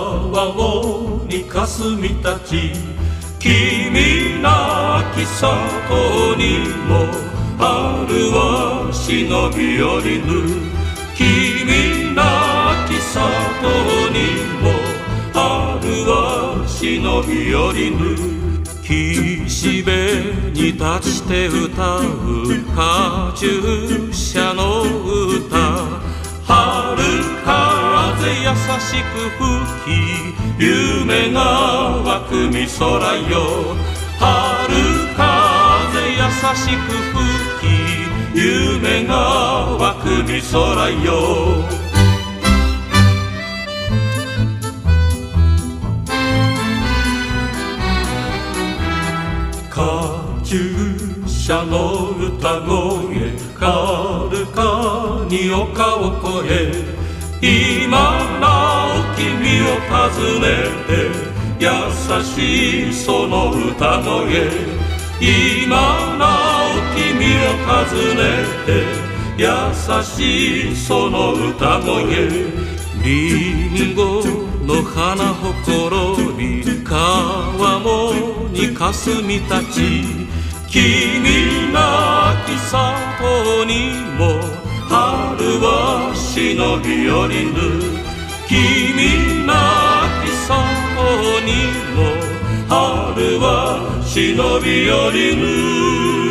もに霞たち、君なき里にも春は忍び寄りぬ。君なき里にも春は忍び寄りぬ。岸辺に立ちて歌うカチューシャの歌、春風優しく吹き夢が湧くみ空よ。春風優しく吹き夢が湧くみ空よ。カチューシャの歌声遥かに丘を越え、今なお君を訪ねて優しいその歌声。今なお君を訪ねて優しいその歌声。リンゴの花ほころび川面に霞たち、君なき里にも春は忍び寄りぬ。君なき里にも春は忍び寄りぬ。